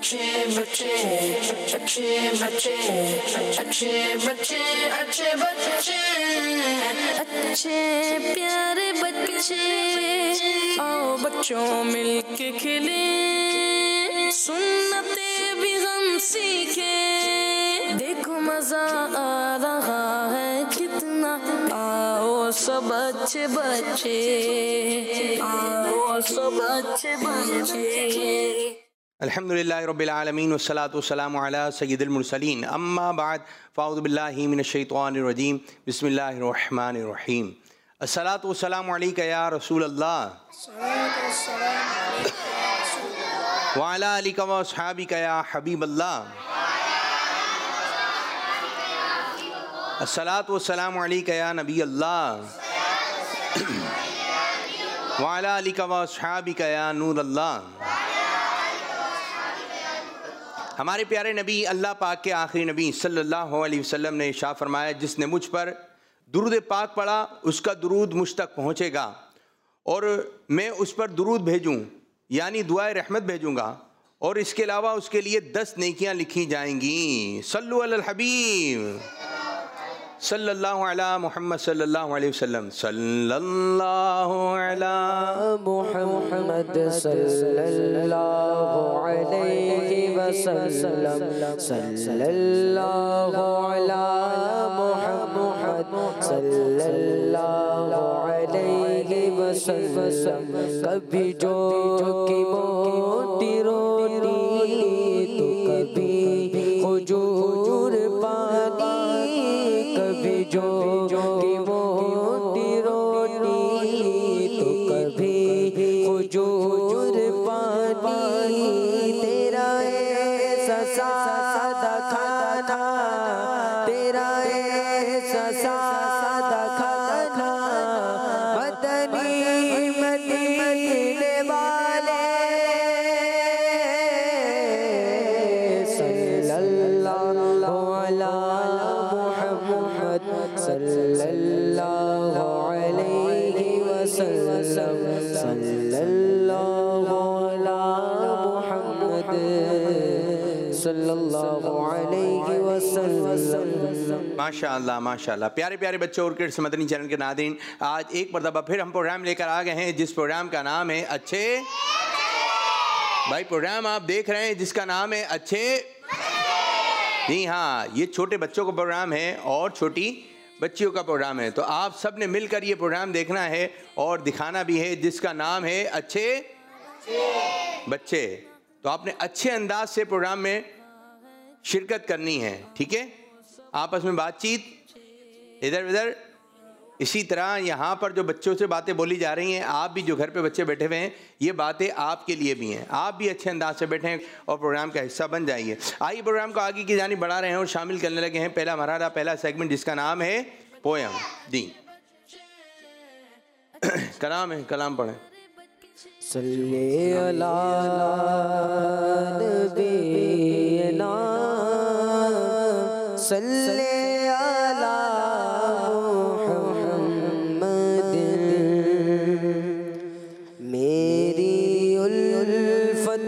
अच्छे बच्चे अच्छे बच्चे अच्छे बच्चे अच्छे बच्चे अच्छे प्यारे बच्चे आओ बच्चों मिलके खेले सुन्नते भी हम सीखे देखो मजा आ रहा है कितना आओ सब अच्छे बच्चे आओ सब अच्छे बच्चे। अल्हम्दुलिल्लाहि रब्बिल आलमीन वस्सलातु वस्सलामु अला सय्यिदिल मुरसलीन अम्मा बाद फ़अऊज़ु बिल्लाहि मिनश शैतानिर रजीम बिस्मिल्लाहिर रहमानिर रहीम अस्सलातु वस्सलामु अलैका या रसूल अल्लाह व अला आलिका व अस्हाबिका या हबीब अल्लाह अस्सलातु वस्सलामु अलैका या नबी अल्लाह व अला आलिका व अस्हाबिका या नूर अल्लाह। हमारे प्यारे नबी अल्लाह पाक के आखिरी नबी सल्लल्लाहु अलैहि वसल्लम ने इरशाद फरमाया, जिसने मुझ पर दुरूद पाक पढ़ा उसका दुरूद मुझ तक पहुँचेगा और मैं उस पर दुरूद भेजूँ यानी दुआए रहमत भेजूँगा और इसके अलावा उसके लिए 10 नेकियां लिखी जाएंगी। सल्लु अलल हबीब सल्लल्लाहु अला मुहम्मद सल्लल्लाहु अलैहि वसल्लम सल्लल्लाहु अला मुहम्मद सल्लल्लाहु अलैहि वसल्लम सल्लल्लाहु अला मुहम्मद सल्लल्लाहु अलैहि वसल्लम। कभी जो की मोटी रोटी तो कभी हुजूर पानी कभी जो की मोटी रोटी तो कभी हुजूर पानी तेरा ऐसा सादा खाना तेरा ऐसा सादा खाना मदनी मदीने वाले सल्लल्लाहु अलैहि सल्लल्लाहु अलैहि वसल्लम सल्लल्लाहु अला मुहम्मद सल्लल्लाहु अलैहि वसल्लम। माशाअल्लाह माशाअल्लाह। प्यारे प्यारे बच्चों और किड्स मदनी चैनल के नाज़रीन, आज एक मरतबा फिर हम प्रोग्राम लेकर आ गए हैं जिस प्रोग्राम का नाम है अच्छे भाई। प्रोग्राम आप देख रहे हैं जिसका नाम है अच्छे। जी हाँ, ये छोटे बच्चों का प्रोग्राम है और छोटी बच्चियों का प्रोग्राम है। तो आप सब ने मिलकर ये प्रोग्राम देखना है और दिखाना भी है जिसका नाम है अच्छे बच्चे। तो आपने अच्छे अंदाज से प्रोग्राम में शिरकत करनी है, ठीक है। आपस में बातचीत इधर उधर इसी तरह यहाँ पर जो बच्चों से बातें बोली जा रही हैं, आप भी जो घर पे बच्चे बैठे हुए हैं, ये बातें आपके लिए भी हैं। आप भी अच्छे अंदाज से बैठें और प्रोग्राम का हिस्सा बन जाइए। आइए प्रोग्राम को आगे की जानिब बढ़ा रहे हैं और शामिल करने लगे हैं पहला मरहला, पहला सेगमेंट जिसका नाम है पोयम। जी कलाम है, कलाम पढ़ें। सल्ले अला नबीना सल्ले अला मुहम्मद मेरी उल्फत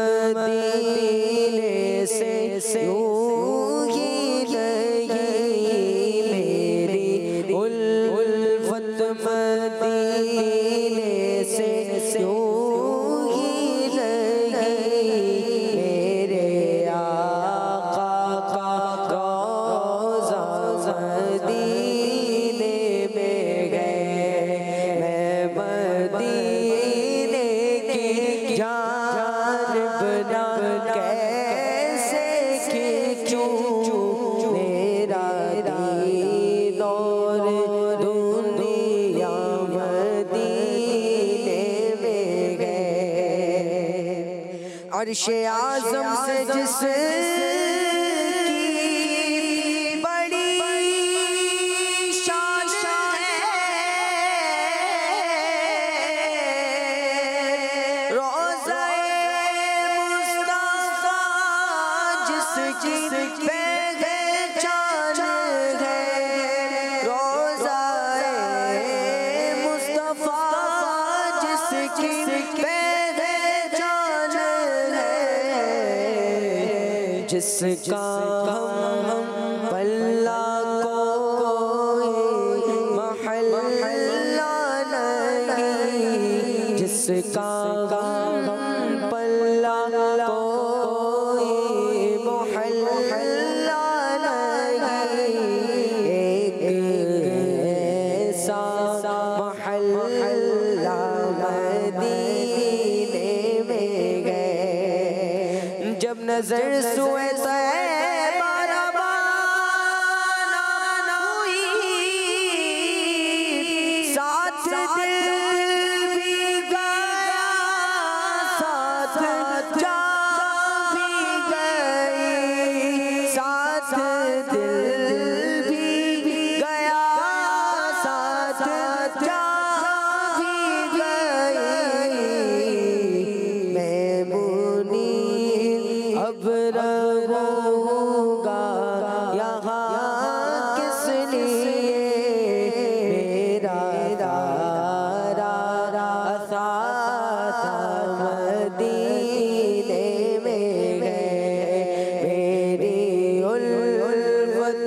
मदीने से यूं ही लगी मेरी उल्फत मदीने से यूं ही लगी मेरे आका का रोज़ा मदीने में गए मैं मदीने की जानिब ना कैसे खींचूं मेरा दीन और दुनिया मदीने में गए। अर्शे आज़म से जिस बड़ी शान है रोज़ा-ए मुस्तफ़ा जिसकी पहचान है रोज़ा-ए मुस्तफ़ा जिसकी पहचान है जिसका हम पल्ला कोई महल्ला नहीं, जिसका हम पल्ला कोई महल्ला नहीं। एक ऐसा महल्ला मदीने में गए, जब नजर सुए तैबा रवाना हुई, साथ दिल भी गया, साथ जा भी गई, साथ दिल भी गया, साथ जा भी गई। मैमूनी अब रहूँगा यहाँ किस लिए, मेरा साथ मदीने में गए, मेरी उल्फत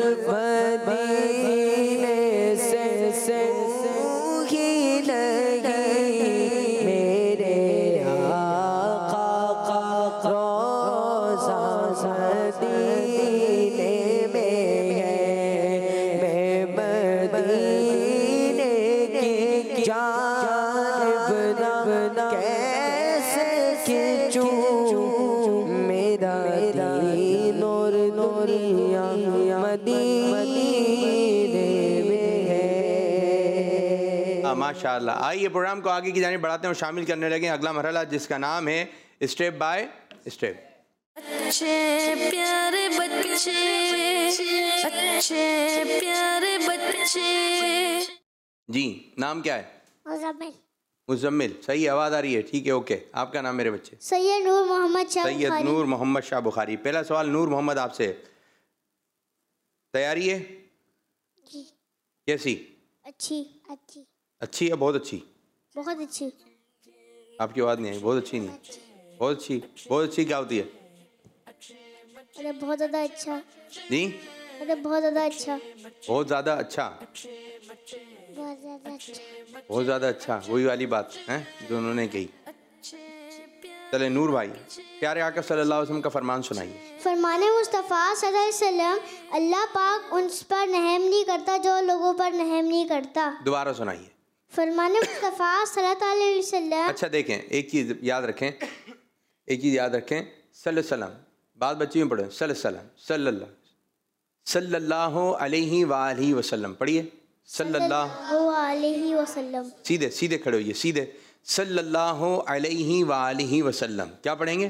मदीने से ही नहीं, मेरे आका का रोज़ा मदीने में है। मैं मदीने की जानिब ना कैसे खींचूं, मेरा दीन और दुनिया मदीने में है। माशाअल्लाह। आइए प्रोग्राम को आगे की जानिब बढ़ाते हैं और शामिल करने लगे अगला मरहला, जिसका नाम है स्टेप बाय स्टेप। अच्छे प्यारे बच्चे, अच्छे प्यारे बच्चे। जी, नाम क्या है? मुज़म्मिल। मुजम्मिल, सही आवाज़ आ रही है, ठीक है, ओके। आपका नाम मेरे बच्चे? सैयद नूर मोहम्मद शाह सैयद बुखारी। नूर मोहम्मद शाह बुखारी। पहला सवाल नूर मोहम्मद आपसे, तैयारी है? जी। कैसी? अच्छी अच्छी अच्छी है? बहुत अच्छी? बहुत अच्छी। आपकी आवाज़ नहीं आई। बहुत अच्छी नहीं, बहुत अच्छी। बहुत अच्छी क्या होती है? अरे बहुत ज़्यादा अच्छा। जी, अरे बहुत ज़्यादा अच्छा। बहुत ज़्यादा अच्छा। बहुत ज़्यादा अच्छा। बहुत ज़्यादा अच्छा, वही वाली बात है जो उन्होंने कही। चले नूर भाई, प्यारे आका सल्लल्लाहु अलैहि वसल्लम का फरमान सुनाइए। फरमाने मुस्तफ़ा सल्लल्लाहु अलैहि वसल्लम, अल्लाह पाक उन पर रहम नहीं करता जो लोगों पर रहम नहीं करता। दोबारा सुनाइए। फरमाने मुस्तफ़ा सल्लल्लाहु अलैहि वसल्लम। अच्छा देखें, एक चीज़ याद रखें, एक चीज़ याद रखें, सल्लल्लाहु, बात बच्ची में पढ़ें, सल्लल्लाहु अलैहि वसल्लम पढ़िए, सल्लल्लाहु अलैहि वसल्लम। सीधे सीधे खड़े होइए, सीधे, सल्लल्लाहु अलैहि वसल्लम। क्या पढ़ेंगे?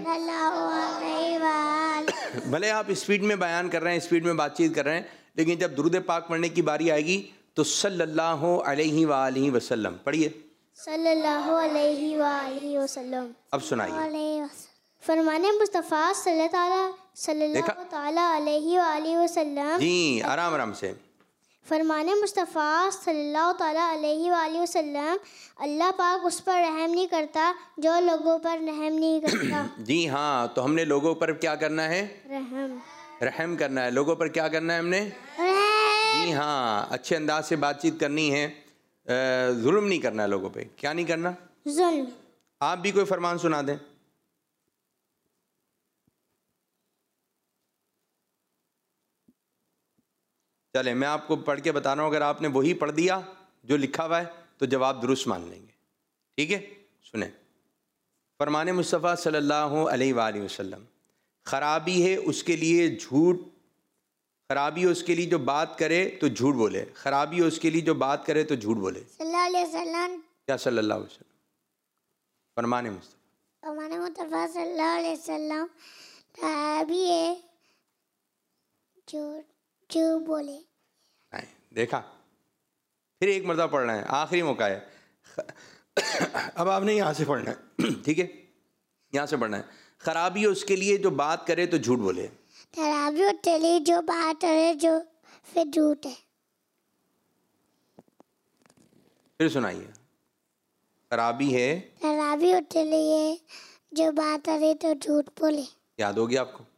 भले आप स्पीड में बयान कर रहे हैं, स्पीड में बातचीत कर रहे हैं, लेकिन जब दुरूद पाक पढ़ने की बारी आएगी तो सल्लल्लाहु अलैहि वसल्लम पढ़िए। सल्लल्लाहु अलैहि वसल्लम। अब सुनाइए। फरमाने मुस्तफ़ा सल्लल्लाहु ताला अलैहि वसल्लम। जी, आराम आराम से। फरमाने मुस्तफ़ा सल्लल्लाहु ताला अलैहि वसल्लम, अल्लाह पाक उस पर रहम नहीं करता जो लोगों पर रहम नहीं करता। जी हाँ, तो हमने लोगों पर क्या करना है? रहम करना है। लोगों पर क्या करना है हमने? जी हाँ, अच्छे अंदाज से बातचीत करनी है, जुल्म नहीं करना है लोगों पे। क्या नहीं करना? जुल्म। आप भी कोई फरमान सुना दें। चले, मैं आपको पढ़ के बता रहा हूँ, अगर आपने वही पढ़ दिया जो लिखा हुआ है तो जवाब दुरुस्त मान लेंगे, ठीक है? सुने, फरमाने मुस्तफ़ा सल्लल्लाहु अलैहि वसल्लम, खराबी है उसके लिए झूठ, खराबी है उसके लिए जो बात करे तो झूठ बोले, खराबी है उसके लिए जो बात करे तो झूठ बोले। सल्लल्लाहु अलैहि वसल्लम। क्या सल्लल्लाहु अलैहि वसल्लम? फरमाने मुस्तफ़ा सल्लल्लाहु अलैहि वसल्लम, खराबी है जो बोले। नहीं, देखा, फिर एक मरतबा पढ़ना है, आखिरी मौका है। अब आपने यहाँ से पढ़ना है, ठीक है? यहाँ से पढ़ना है। खराबी है उसके लिए जो बात करे तो झूठ बोले। खराबी उसके लिए जो बात करे जो फिर झूठ है। फिर सुनाइए। खराबी है, खराबी उसके लिए जो बात करे तो झूठ बोले। याद हो गया आपको?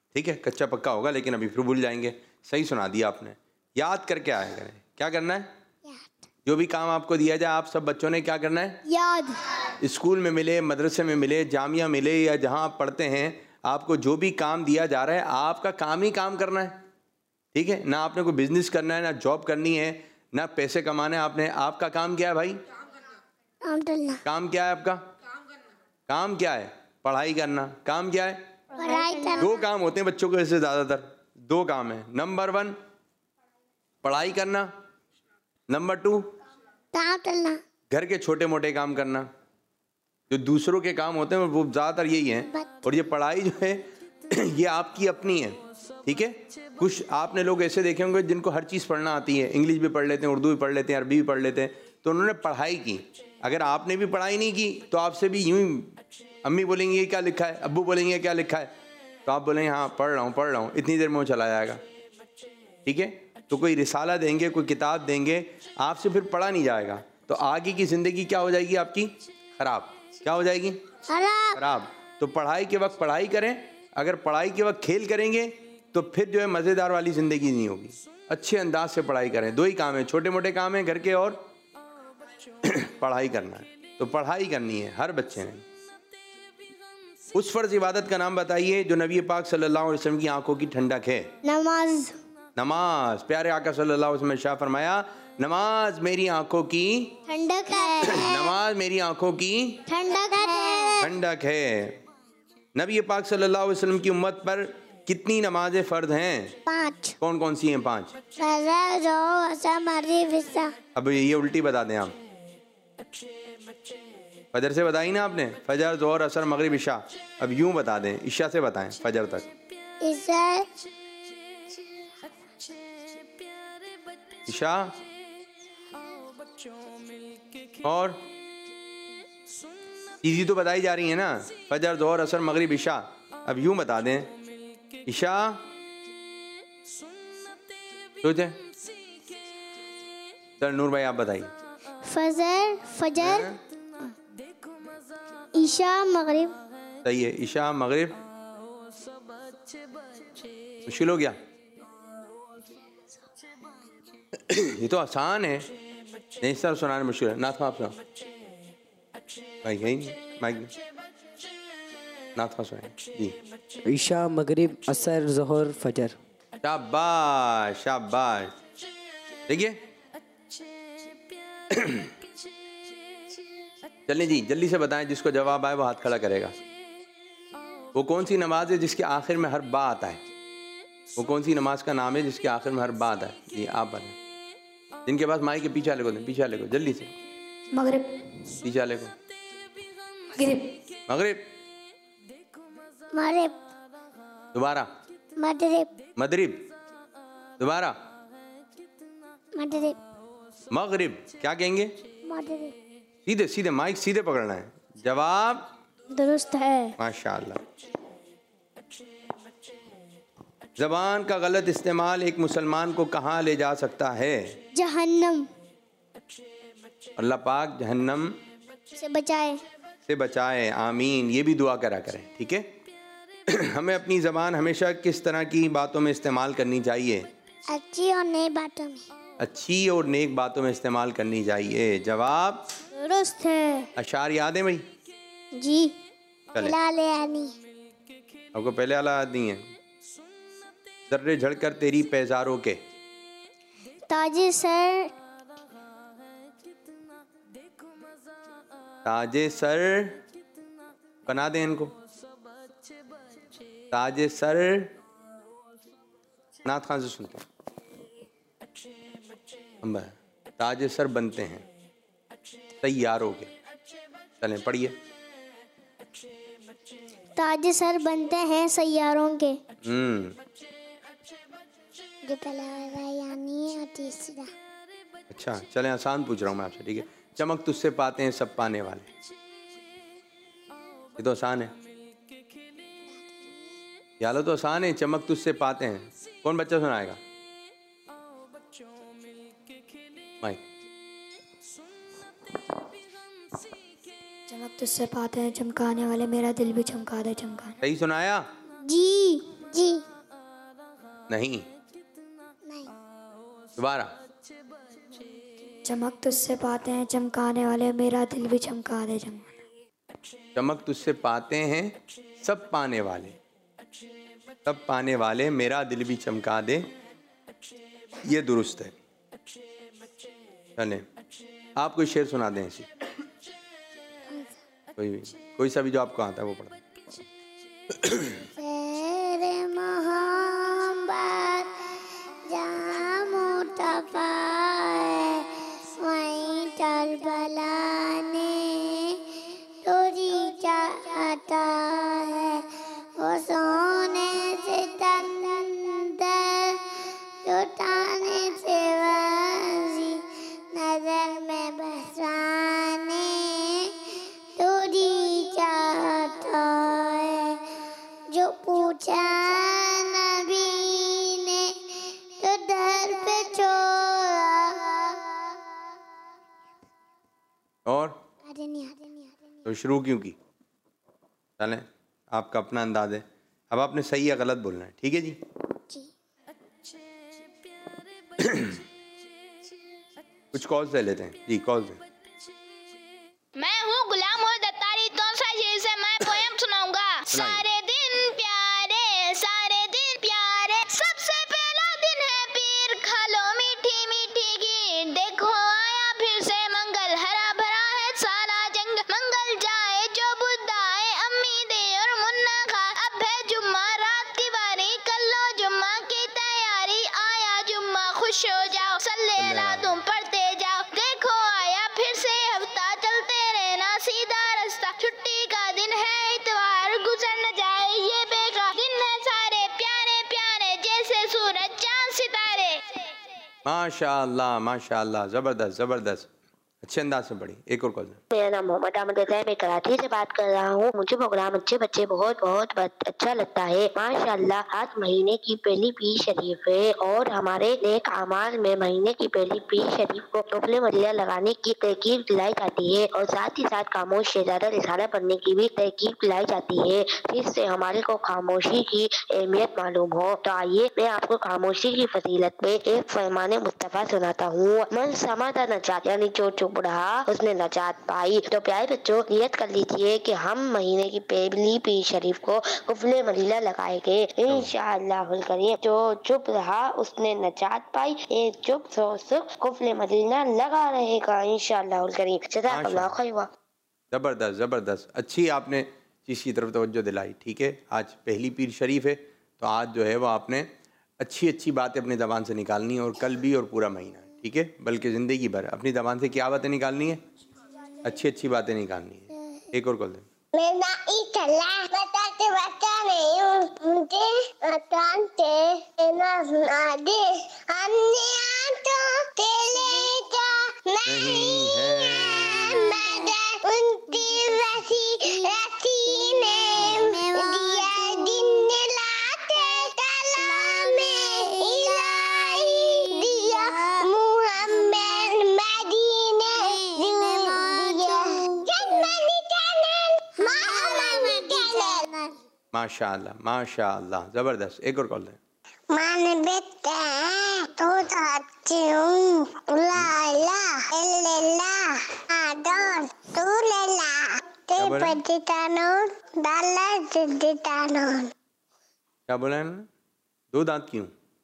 ठीक है, कच्चा पक्का होगा लेकिन अभी फिर भूल जाएंगे। सही सुना दिया आपने। याद करके आया करें। क्या करना है? जो भी काम आपको दिया जाए आप सब बच्चों ने क्या करना है? याद। स्कूल में मिले, मदरसे में मिले, जामिया मिले या जहाँ आप पढ़ते हैं, आपको जो भी काम दिया जा रहा है आपका काम ही काम करना है। ठीक है, ना आपने कोई बिजनेस करना है, ना जॉब करनी है, ना पैसे कमाने आपने। आपका काम क्या है भाई? काम क्या है आपका? काम क्या है? पढ़ाई करना। काम क्या है? पढ़ाई करना। दो काम होते हैं बच्चों के वैसे, ज़्यादातर दो काम है। नंबर 1 पढ़ाई करना, नंबर 2 काम करना। घर के छोटे मोटे काम करना। जो दूसरों के काम होते हैं वो ज़्यादातर यही हैं। और ये पढ़ाई जो है ये आपकी अपनी है। ठीक है, कुछ आपने लोग ऐसे देखे होंगे जिनको हर चीज़ पढ़ना आती है, इंग्लिश भी पढ़ लेते हैं, उर्दू भी पढ़ लेते हैं, अरबी भी पढ़ लेते हैं, तो उन्होंने पढ़ाई की। अगर आपने भी पढ़ाई नहीं की तो आपसे भी यूं ही अम्मी बोलेंगे क्या लिखा है, अब्बू बोलेंगे क्या लिखा है, तो आप बोलेंगे हाँ पढ़ रहा हूँ, इतनी देर में वो चला जाएगा। ठीक है, तो कोई रिसाला देंगे, कोई किताब देंगे, आपसे फिर पढ़ा नहीं जाएगा, तो आगे की ज़िंदगी क्या हो जाएगी आपकी? खराब। क्या हो जाएगी? खराब। तो पढ़ाई के वक्त पढ़ाई करें, अगर पढ़ाई के वक्त खेल करेंगे तो फिर जो है मज़ेदार वाली ज़िंदगी नहीं होगी। अच्छे अंदाज से पढ़ाई करें। दो ही काम है, छोटे मोटे काम है घर के और पढ़ाई करना है। तो पढ़ाई करनी है हर बच्चे ने। उस फर्ज इबादत का नाम बताइए जो नबी पाक सल्लल्लाहु अलैहि वसल्लम की आंखों की ठंडक है। नमाज। नमाज। प्यारे आका सल्लल्लाहु अलैहि वसल्लम ने शाह फरमाया, नमाज मेरी आंखों की ठंडक है। नमाज मेरी आंखों की ठंडक है। ठंडक है। नबी पाक सल्लल्लाहु अलैहि वसल्लम की उम्मत पर कितनी नमाजें फ़र्ज हैं? 5। कौन कौन सी हैं? 5। फजर, ज़ोहर, असर, मगरिब, इशा। अब ये उल्टी बता दें आप। फजर से बताई ना आपने, फजर, ज़ोहर, असर, मगरिब, इशा। अब यूं बता दें, इशा से बताएं फजर तक। इशा और चीज़ी तो बताई जा रही है ना, फजर, ज़ोहर, असर, मगरिब, इशा। अब यूं बता दें, इशा सोचे। चल नूर भाई आप बताइए। फजर, ईशा, मगरिब। सही है, ईशा, मगरिब। मुश्किल हो गया? ये तो आसान है। नहीं सर, सुनाने मुश्किल है। नाथ आप सुना भाई, यही माइक नाथ सुनाए जी। ईशा, मगरिब, असर, ज़ोहर, फजर। शाबाश शाबाश। देखिए चलिए जी, जल्दी से बताएं, जिसको जवाब आए वो हाथ खड़ा करेगा। वो कौन सी नमाज है जिसके आखिर में हर बा आता है? वो कौन सी नमाज का नाम है जिसके आखिर में हर बा आता है? जी आप बताएं। जिनके पास माइक के पीछे वाले को दें, पीछे वाले को जल्दी से। मगरिब। पीछे वाले को। मगरिब। मगरिब। दोबारा। मगरिब। मगरिब। दोबारा। मगरिब। मगरिब। क्या कहेंगे? मगरिब। सीधे सीधे माइक सीधे पकड़ना है। जवाब दुरुस्त है। माशाअल्लाह। ज़बान का गलत इस्तेमाल एक मुसलमान को कहाँ ले जा सकता है? जहन्नम। अल्लाह पाक जहन्नम से बचाए। आमीन। ये भी दुआ करा करें, ठीक है। हमें अपनी ज़बान हमेशा किस तरह की बातों में इस्तेमाल करनी चाहिए? अच्छी और नेक बातों में। अच्छी और नेक बातों में इस्तेमाल करनी चाहिए। जवाब दुरुस्त है। अशार याद है भाई? जी। चले आपको पहले वाला याद नहीं है? जर्रे झड़कर तेरी पैजारों के ताजे सर। ताजे सर बना दें इनको। ताजे सर नाथ खान से सुनते हैं। ताजे सर बनते हैं तैयारों के। चलें पढ़िए। ताजे सर बनते हैं सैयारों के। जो पहला वाला यानी और तीसरा। अच्छा चलें, आसान पूछ रहा हूँ मैं आपसे, ठीक है। चमक तुझसे पाते हैं सब पाने वाले। ये तो आसान है, यालो तो आसान है। चमक तुझसे पाते हैं, कौन बच्चा सुनाएगा? माइक। चमक तुझसे पाते हैं चमकाने वाले, मेरा दिल भी चमका दे चमकाने। सही सुनाया? जी जी नहीं, नहीं। दोबारा। चमक तुझसे पाते हैं चमकाने वाले, मेरा दिल भी चमका दे चमकाने। चमक तुझसे पाते हैं सब पाने वाले, सब पाने वाले, मेरा दिल भी चमका दे। ये दुरुस्त है। चलें, आप कोई शेर सुना दें ऐसी, कोई सा भी जो आपको आता है वो पढ़। शेर मोहब्बत जहाँ मुस्तफा है, वहीं करबला ने चोरी चाहता है। वो सोने से तंदर, लुटाने से वाजी, नजर में बसाने चोरी चाहता है। जो पूछा नबी ने तो दर पे छोड़ा। और तो शुरू क्यों की? चलें, आपका अपना अंदाज है, अब आपने सही या गलत बोलना है, ठीक है जी? कुछ कॉल से लेते हैं जी, कॉल से। मैं हूँ गुलाम और दत्तारी, कौन सा शेर से मैं पोएम सुनाऊंगा। सारे दिन प्यारे, सारे दिन प्यारे, सबसे पहला दिन है पीर, खा लो मीठी मीठी खीर। देखो आया फिर से मंगल, हरा भरा है सारा जंग। मंगल जाए जो बुद्ध आए, अम्मी दे और मुन्ना खा। अब है जुम्मा रात की बारी, कर लो जुम्मा की तैयारी। आया जुम्मा खुश हो जाओ, सल्ले ला तुम पढ़ते जाओ। देखो आया फिर से हफ्ता, चलते रहना सीधा रास्ता। छुट्टी का दिन है इतवार, गुजर न जाए ये बेकार। दिन है सारे प्यारे प्यारे, जैसे सूरज चांद सितारे। माशाअल्लाह माशाअल्लाह, जबरदस्त जबरदस्त, अच्छे अंदाज से पढ़ी। एक और कॉल। मेरा नाम मोहम्मद अहमद है, मैं कराची से बात कर रहा हूँ। मुझे प्रोग्राम अच्छे बच्चे बहुत बहुत अच्छा लगता है। माशाअल्लाह, आज महीने की पहली पीर शरीफ है और हमारे नेक अमाल में महीने की पहली पीर शरीफ को नफल मदिया लगाने की तहकीर दिलाई जाती है और साथ ही साथ खामोश शहजादा रिसाला पढ़ने की भी तहकीर दिलाई जाती है, जिससे हमारे को खामोशी की अहमियत मालूम हो। तो आइए मैं आपको खामोशी की फजीलत में एक फरमाने मुस्तफा सुनाता हूँ। मन समाता नजात, यानी जो चुप रहा उसने नजात पाई। तो प्यारे बच्चों, नियत कर लीजिए कि हम महीने की पहली पीर शरीफ को कुफले मदीना लगाएंगे इंशाअल्लाहुल करीम। जो चुप रहा उसने नजात पाई, एक चुप सो सुख कुफले मदीना लगा रहेगा इंशाअल्लाहुल करीम। जज़ाकल्लाहु खैरा। जबरदस्त जबरदस्त, अच्छी आपने चीज़ की तरफ तवज्जो दिलाई। ठीक है, आज पहली पीर शरीफ है, तो आज जो है वो आपने अच्छी अच्छी बातें अपनी ज़बान से निकालनी है, और कल भी और पूरा महीना, ठीक है, बल्कि ज़िंदगी भर अपनी ज़बान से क्या बातें निकालनी है? अच्छी अच्छी बातें निकालनी है। एक और कॉल दें। मैं इतला बताते बता नहीं हूँ, मुझे बताते ना सुना दे। हमने आंखों तेरे का नहीं है मदद, उनकी रसी ने दिया दिन लाते कलाम में इलाही दिया। मुहम्मद मदीने दिया जन्नती चैनल, मोहम्मद चैनल। माशाअल्लाह माशाअल्लाह, ज़बरदस्त। एक और कॉल दें। मान बेटा तो चाहती हूँ, उलाला एलेला आदर तू लेला ते पतितानों डाला जिद्दितानों। क्या बोला है इन्होंने? दो दांत क्यों?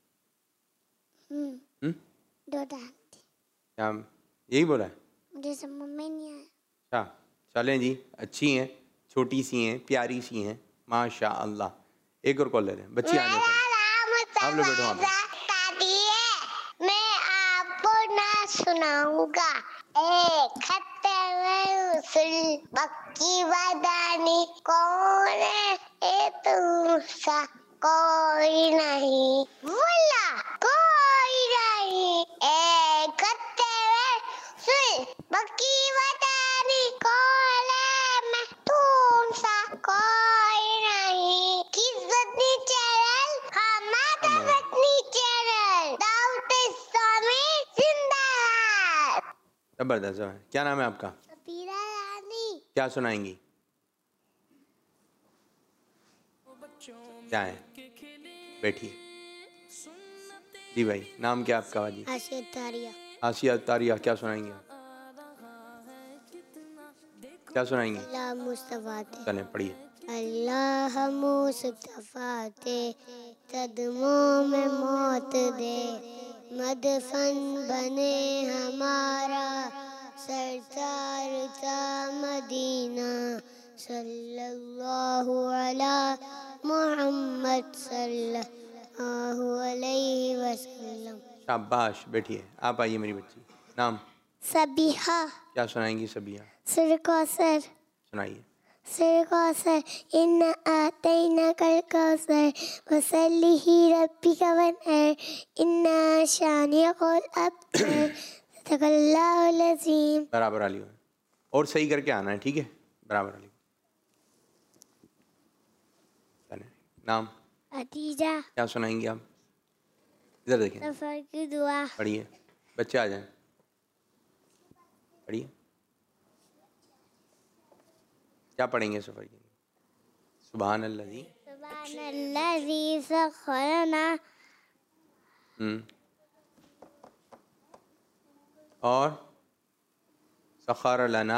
दो दांत। क्या यही बोला है? मुझे समझ में नहीं आया। अच्छा, चलें जी, अच्छी हैं, छोटी सी हैं, प्यारी सी हैं, माशाअल्लाह। एक और कॉल ले रहे हैं, बच्ची आने पर आप लोग बैठो वहाँ पे। मैं आपको ना सुनाऊंगा एक खत्ते में उसल बक्की बदानी। कौन है ये तुमसा कोई नहीं, बोला कोई नहीं। एक खत्ते में उसल बक्की बदानी, कौन है मैं तुमसा कोई नहीं। किस्मती चैनल, हमारा वतनी चैनल, दाऊद इस्लामी जिंदाबाद। जबरदस्त जबरदस्त। क्या नाम है आपका? सफीरा रानी। क्या सुनाएंगी? क्या है? बैठिए। जी भाई, नाम क्या आपका जी? आसिया तारिया। आसिया तारिया, क्या सुनाएंगे आप? क्या सुनाएंगे? अल्लाह मुस्तफा ते, चलें पढ़िए। अल्लाह मुस्तफा ते कदमों में मौत दे, मदफन बने हमारा सरतार ता मदीना, सल्लल्लाहु अला मोहम्मद सल्लल्लाहु अलैहि वसल्लम। शाबाश, बैठिए। आप आइए मेरी बच्ची, नाम? सबीहा। क्या सुनाएंगी सबिया? सुर कौसर। सुनाइए। सुर कौसर, इन्ना आतैना कल कौसर, वसल्लिही रब्बिका वन्हर, इन्ना शानिअकल अब्तर, सदक़ल्लाहुल अज़ीम। बराबर वाली हो, और सही करके आना है, ठीक है? बराबर वाली। चलें, नाम? अतीजा। क्या सुनाएंगी आप? इधर देखें, सफर की दुआ। पढ़िए। बच्चे आ जाएं, पढ़िए। क्या पढ़ेंगे सफर की? सुभान अल्लज़ी। सुब्हानल्लज़ी सख़्खरना। और सख़र लना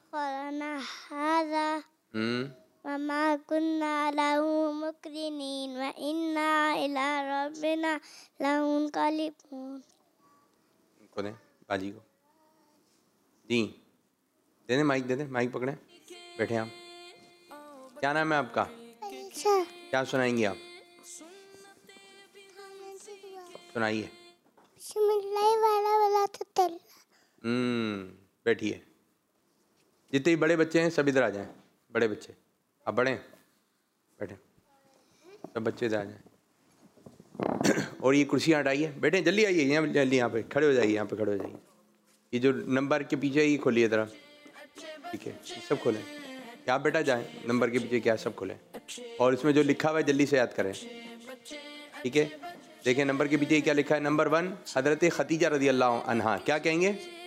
हाज़ा वमा कुन्ना लहू मुक़रिनीन व इन्ना इला रब्बिना लमुनक़लिबून। को दें, बाजी को जी, दे दें, माइक दे दें, माइक पकड़ें, बैठे आप। क्या नाम है आपका? क्या सुनाएंगी आप? सुनाइए। बैठिए। जितने भी बड़े बच्चे हैं सब इधर आ जाएं, बड़े बच्चे आप बड़े हैं, बैठे, सब बच्चे इधर आ जाएं। और ये कुर्सियाँ हटाइए, बैठे, जल्दी आइए, यहाँ जल्दी, यहाँ पे खड़े हो जाइए, यहाँ पे खड़े हो जाइए। ये जो नंबर के पीछे ये खोलिए ज़रा, ठीक है? सब खोलें, यहाँ बेटा जाएं, नंबर के पीछे क्या सब खोलें, और इसमें जो लिखा हुआ है जल्दी से याद करें, ठीक है? देखें नंबर के पीछे क्या लिखा है। नंबर 1 हज़रत खतीजा रज़ी अल्लाह अन्हा, क्या कहेंगे?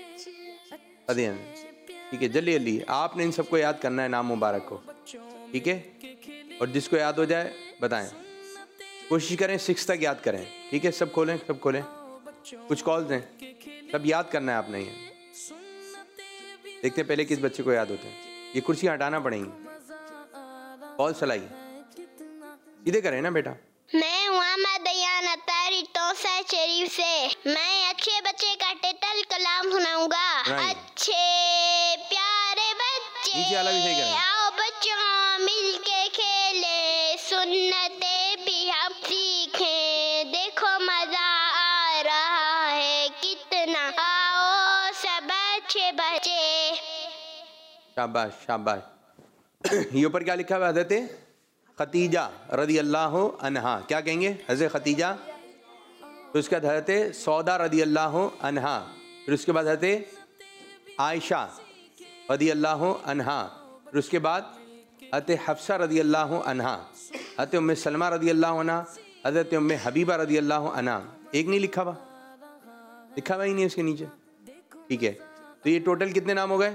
ठीक है, जल्दी जल्दी आपने इन सबको याद करना है, नाम मुबारक को, ठीक है? और जिसको याद हो जाए बताएं, कोशिश करें 6 तक याद करें, ठीक है? सब खोलें, सब खोलें, कुछ कॉल्स हैं, सब याद करना है आपने। ये देखते हैं पहले किस बच्चे को याद होते हैं। ये कुर्सी हटाना पड़ेंगी, कॉल चलाइए, सीधे करें ना बेटा। मैं मोहम्मद दयान अतारी तौसा शरीफ से मैं अच्छे बच्चे का टाइटल कलाम सुनाऊंगा। अच्छे प्यारे बच्चे आओ बच्चों मिलके खेले, सुन्नते भी हम सीखें, देखो मजा आ रहा है कितना, आओ सब अच्छे बच्चे। शाबाश शाबाश। ये ऊपर क्या लिखा हुआ है? हज़रत खतीजा रदी अल्लाह अन्हा, क्या कहेंगे? हज़रत खतीजा, फिर उसके बाद हज़रत सौदा रदी अल्लाह अन्हा, फिर उसके बाद हज़रत आयशा रदी अल्लाह अन्हा, फिर उसके बाद हज़रत हफ्सा रदी अल्लाह अन्हा, हज़रत उम्मे सलमा रदी अल्लाह अन्हा, हज़रत उम्मे हबीबा रदी अल्लाह अन्हा। एक नहीं लिखा हुआ, लिखा हुआ ही नहीं उसके नीचे, ठीक है? तो ये टोटल कितने नाम हो गए?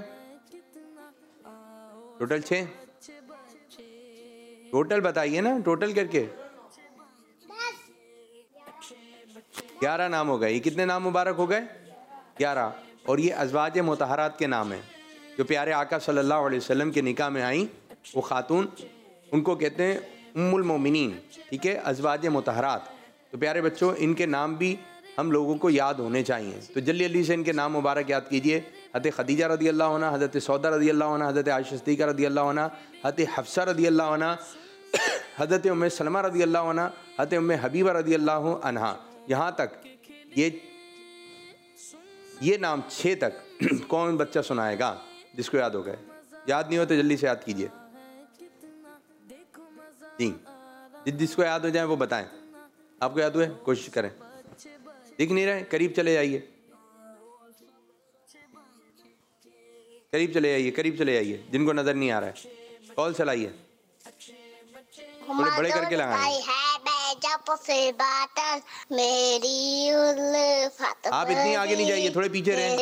टोटल 6। टोटल बताइए ना, टोटल करके 11 नाम हो गए। ये कितने नाम मुबारक हो गए? 11। और ये अज़वाज मुतहरात के नाम हैं, जो प्यारे आका सल्लल्लाहु अलैहि वसल्लम के निकाह में आई, वो खातून, उनको कहते हैं उम्मुल मोमिनीन, ठीक है? अज़वाज मुतहरात। तो प्यारे बच्चों, इनके नाम भी हम लोगों को याद होने चाहिए, तो जल्दी जल्दी से इनके नाम मुबारक याद कीजिए। हज़रत खदीजा रदी अल्लाह अन्हा, हज़रत सौदा रदी अल्लाह अन्हा, हज़रत आयशा सिद्दीक़ा रदी अल्लाह अन्हा, हज़रत हफ्सा रदी अल्लाह अन्हा, हज़रत उम्मे सलमा रदी अल्लाह अन्हा, हज़रत उम्मे हबीबा रदी अल्लाह अन्हा। यहाँ तक ये नाम 6 तक कौन बच्चा सुनाएगा जिसको याद हो गए? याद नहीं हो तो जल्दी से याद कीजिए जी, जिसको याद हो जाए वो बताएं। आपको याद हुए? कोशिश करें। दिख नहीं रहे? करीब चले जाइए, करीब चले जाइए, करीब चले जाइए। जिनको नजर नहीं आ रहा है कॉल चलाइए, थोड़े बड़े करके लगाएं। आप इतनी आगे नहीं जाइए, थोड़े पीछे रहें।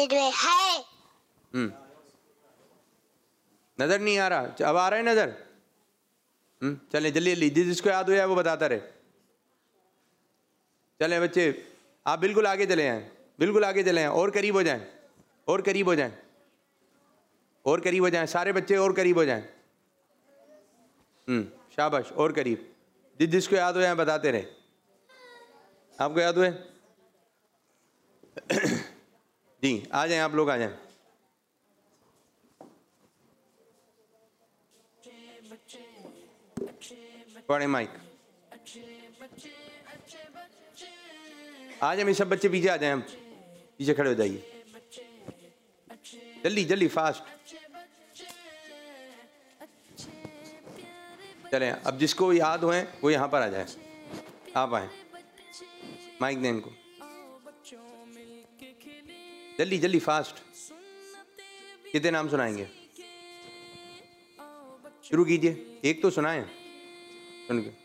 नजर नहीं आ रहा, अब आ रहा है नजर? चलें जल्दी जल्दी, जिसको याद हो जाए वो बताता रहे। चलें बच्चे, आप बिल्कुल आगे चले आएँ, बिल्कुल आगे चले आएँ, और करीब हो जाएं, और करीब हो जाएं, और करीब हो जाएं, सारे बच्चे और करीब हो जाएं। शाबाश, और करीब। जिसको याद हो जाए बताते रहे। आपको याद हुए? जी आ जाएं, आप लोग आ जाएं। पढ़े माइक। आ जाए सब बच्चे, पीछे आ जाएं, पीछे खड़े हो जाइए, जल्दी जल्दी फास्ट। चलें, अब जिसको याद हुए वो यहाँ पर आ जाए। आप आए, माइक दें इनको, जल्दी जल्दी फास्ट। कितने नाम सुनाएंगे? शुरू कीजिए, एक तो सुनाएं सुन के।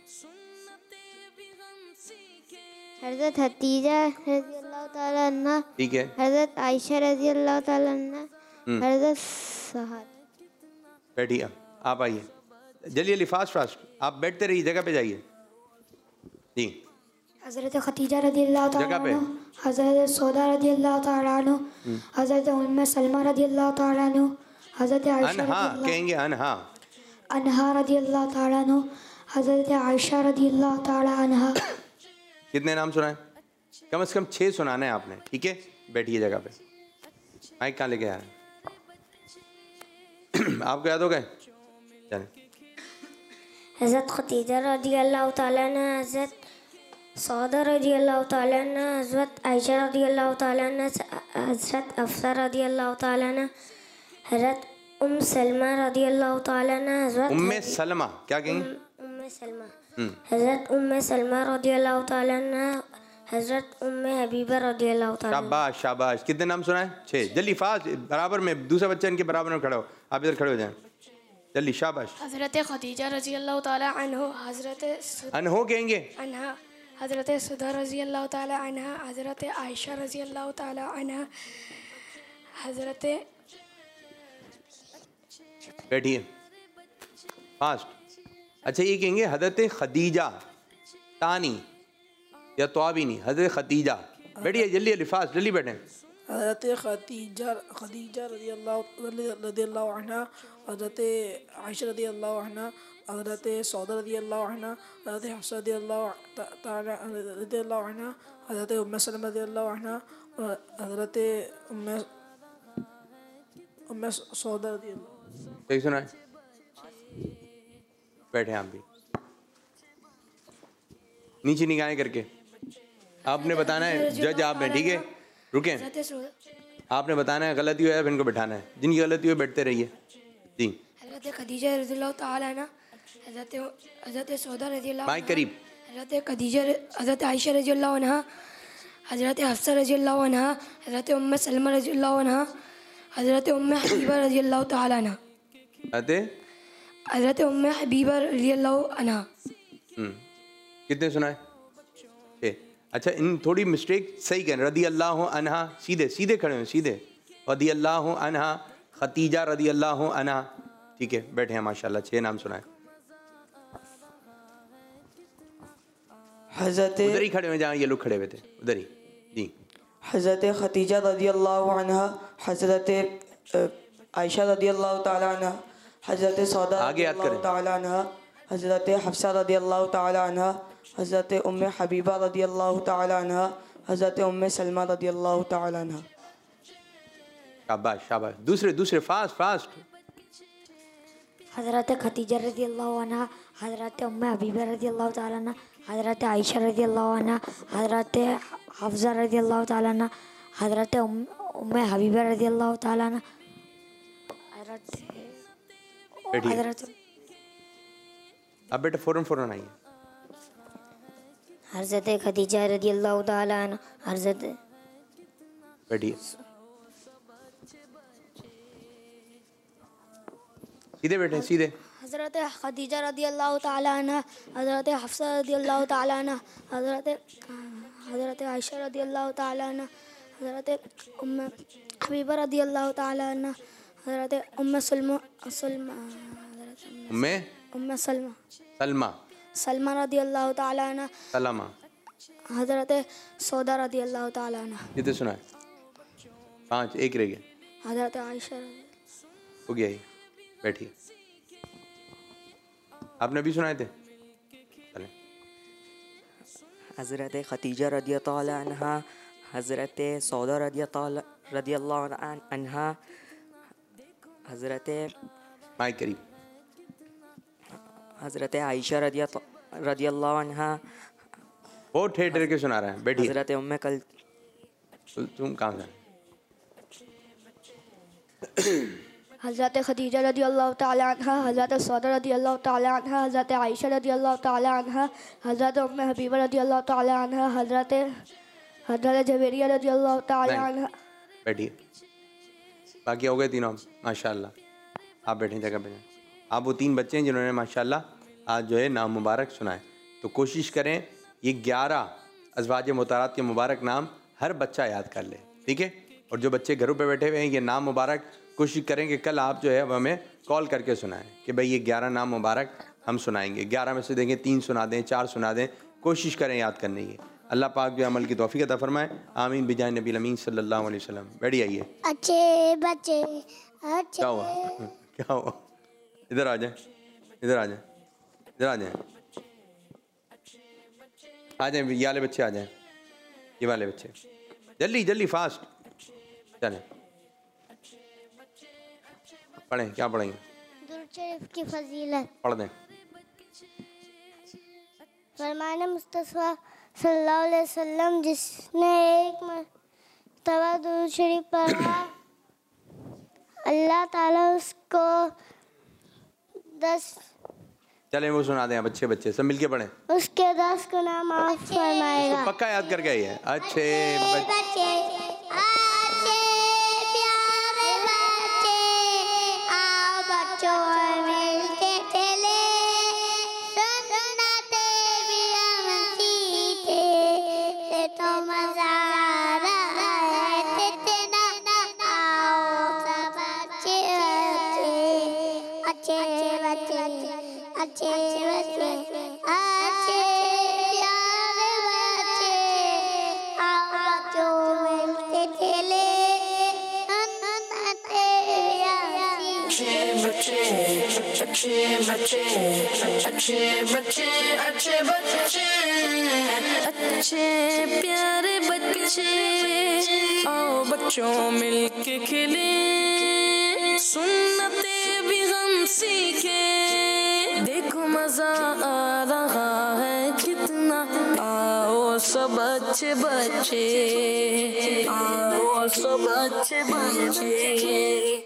हज़रत हतीजा रज़ी अल्लाह ताला अन्हा, ठीक है, हज़रत आयशा रज़ी अल्लाह ताला अन्हा, हज़रत सहाद। बैठिए, आप आइए, जल्दी जल्दी फास्ट फास्ट। आप बैठते रहिए, जगह पे जाइए। जी, हज़रत खतीजा रज़ी अल्लाह ताला जगह पे। अन्हा, हज़रत सौदा रज़ी अल्लाह ताला अन्हा, हज़रत उम्मे सलमा रज़ी अल्लाह ताला अन्हा, हज़रत आयशा अनहा रज़ी कहेंगे, अनहा। अनहा रज़ी अल्लाह ताला अन्हा, हज़रत आयशा रज़ी अल्लाह ताला अन्हा। कितने नाम सुनाए? कम से कम 6 सुनाना है आपने, ठीक है? बैठिए जगह पे। माइक कहाँ लेके आ रहे हैं? आपको याद हो गए? चलें। हज़रत खतीजा रज़ी अल्लाह ताला अन्हा, हज़रत सौदा रज़ी अल्लाह ताला अन्हा, हज़रत आयशा रज़ी अल्लाह ताला अन्हा, हज़रत अफसा रज़ी अल्लाह ताला अन्हा, हज़रत उम्म सलमा रज़ी अल्लाह ताला अन्हा, हज़रत उम्मे सलमा क्या कहेंगे? उम्मे सलमा, हज़रत उम्मे सलमा रज़ी अल्लाह ताला अन्हा, हज़रत उम्मे हबीबा रज़ी अल्लाह ताला। शाबाश शाबाश। कितने नाम सुनाए? 6। जल्दी फास्ट, बराबर में, दूसरा बच्चा इनके बराबर में खड़ा हो। आप इधर खड़े हो जाएं, जल्दी, शाबाश। हज़रत खदीजा रज़ी अल्लाह ताला अन्हा, हज़रत अनहो कहेंगे, अन्हा, हज़रत सुधा रज़ी अल्लाह ताला अन्हा, हज़रत आयशा रज़ी अल्लाह ताला अन्हा, हज़रत। बैठिए फास्ट। अच्छा ये कहेंगे हज़रत खदीजा, तानी या तवाबीनी, हज़रत खदीजा। बैठिए जल्दी जल्दी फास्ट, जल्दी बैठें। हज़रत खदीजा रज़ी अल्लाह अन्हा, हज़रत आयशा रज़ी अल्लाह अन्हा, हज़रत सौदा रज़ी अल्लाह अन्हा, हज़रत हफ्सा रज़ी अल्लाह अन्हा, हज़रत उम्मे सलमा रज़ी अल्लाह अन्हा, हज़रत उम्मे सौदा रज़ी अल्लाह। सही सुना है? बैठे आप भी, नीचे निगाहें करके। आपने बताना है, जज आप हैं, ठीक है? रुकें, आपने बताना है, गलती हो है फिर इनको बैठाना है। जिनकी गलती हो बैठते रहिए। जी, हज़रत खदीजा रज़ी अल्लाह ताला अन्हा, हज़रत सौदा रज़ी अल्लाह, माइक करीब। हज़रत खदीजा, हज़रत आयशा रज़ी अल्लाह अन्हा, हज़रत हफ्सा रज़ी अल्लाह अन्हा, हज़रत उम्मे सलमा रज़ी अल्लाह अन्हा, हज़रत उम्मे हबीबा रज़ी अल्लाह ताला अन्हा, हज़रत उम्मे हबीबा रज़ी अल्लाह अन्हा। कितने सुनाए? 6। अच्छा इन थोड़ी मिस्टेक सही करें। रदी अल्लाह अन्हा, सीधे सीधे खड़े हैं, सीधे। रदी अल्लाह अन्हा, खतीजा रदी अल्लाह अन्हा, ठीक है? बैठे हैं माशाल्लाह। 6 नाम सुनाए। हज़रत उधर ही खड़े हुए जहाँ ये लोग खड़े हुए थे, उधर ही। जी, हज़रत खतीजा रज़ी अल्लाह अन्हा, हज़रत आयशा रज़ी अल्लाह ताला अन्हा, हज़रत सौदा आगे याद करें। ताला अन्हा, हज़रत हफ्सा रज़ी अल्लाह ताला अन्हा, हज़रत उम्मे हबीबा रज़ी अल्लाह ताला अन्हा, हज़रत उम्मे सलमा रज़ी अल्लाह ताला अन्हा। शाबाश शाबाश। दूसरे दूसरे फास्ट फास्ट। हज़रत खतीजा रज़ी अल्लाह अन्हा, हज़रत उम्मे हबीबा रज़ी अल्लाह ताला अन्हा, हज़रत आयशा रज़ी अल्लाह अन्हा, हज़रत हफ्सा रज़ी अल्लाह ताला अन्हा, हज़रत उम्मे हबीबा रज़ी अल्लाह ताला अन्हा, हज़रत। अब बेटा फौरन फौरन आइए। हज़रत खदीजा रज़ी अल्लाह ताला अन्हा, हज़रत। बैठिए, सीधे बैठे, सीधे। हज़रत खदीजा रज़ी अल्लाह ताला अन्हा, हज़रत हफ्सा रज़ी अल्लाह ताला अन्हा, हज़रत आयशा रज़ी अल्लाह ताला अन्हा, हज़रत उम्मे हबीबा रज़ी अल्लाह ताला अन्हा, हज़रत उम्मे सलमा, उम्मे उम्मे सलमा सलमा सलमा रदी अल्लाह ताला अन्हा सलमा हज़रत सौदा रदी अल्लाह ताला अन्हा कितने सुना है? 5 एक रह गया। हज़रत आयशा हो गया ये, बैठिए। आपने भी सुनाए थे? चलें। हज़रत खतीजा रदियल्लाहु अन्हा, हज़रत सौदा रदियल्लाहु अन्हा, हज़रत माइक करीब। हज़रत आयशा रदियल्लाहु अन्हा। बहुत ठेठ के सुना रहे हैं, बैठिए। हज़रत उम्मे कल तुम कहाँ से? हज़रत खदीजा रदी अल्लाह ताला अन्हा, हज़रत सौदा रदी अल्लाह ताला अन्हा, हज़रत आयशा रदी अल्लाह ताला अन्हा, हज़रत उम्मे हबीबा रदी अल्लाह ताला अन्हा, हज़रत जवेरिया रदी अल्लाह ताला अन्हा। बैठिए। बाकी हो गए तीनों, माशाल्लाह। आप बैठे जगह पे। आप वो 3 बच्चे हैं जिन्होंने माशाल्लाह आज जो है नाम मुबारक सुनाए। तो कोशिश करें ये 11 अज़वाज मुतारात के मुबारक नाम हर बच्चा याद कर ले, ठीक है? और जो बच्चे घरों पे बैठे हुए हैं ये नाम मुबारक कोशिश करें कि कल आप जो है हमें कॉल करके सुनाएं कि भाई ये 11 नाम मुबारक हम सुनाएंगे। 11 में से देंगे 3 सुना दें, 4 सुना दें, कोशिश करें याद करने की। अल्लाह पाक जो अमल की तौफीक अता फरमाए। आमीन बिजाय नबी अमीन सल्लल्लाहु अलैहि वसल्लम। बैठी आइए। अच्छे बच्चे अच्छे। क्या हुआ? क्या हुआ? इधर आ जाए, इधर आ जाए, इधर आ जाए, आ जाए। ये वाले बच्चे आ जाएं, ये वाले बच्चे जल्दी जल्दी फास्ट चलें। पढ़ें, क्या पढ़ेंगे? दुरूद शरीफ की फजीलत पढ़ दें। फरमान मुस्तफ़ा सल्लल्लाहु अलैहि वसल्लम, जिसने एक मर्तबा दुरूद शरीफ पढ़ा अल्लाह ताला उसको 10 चलें वो सुना दें। आप अच्छे बच्चे सब मिलके पढ़ें। उसके 10 गुनाह माफ फरमाएगा। तो पक्का याद करके आई है। अच्छे बच्चे अच्छे प्यारे बच्चे आओ बच्चों मिलके चले, सुनाते भी हम सीखे तो मजा आ रहा है कितना। आओ सब अच्छे बच्चे अच्छे बच्चे अच्छे बच्चे अच्छे प्यारे बच्चे आओ बच्चों मिलके खेले, अच्छे बच्चे अच्छे बच्चे अच्छे बच्चे अच्छे बच्चे अच्छे प्यारे बच्चे आओ बच्चों मिलके खेले, सुन्नते भी हम सीखे देखो मजा आ रहा है कितना। आओ सब अच्छे बच्चे आओ सब अच्छे बच्चे।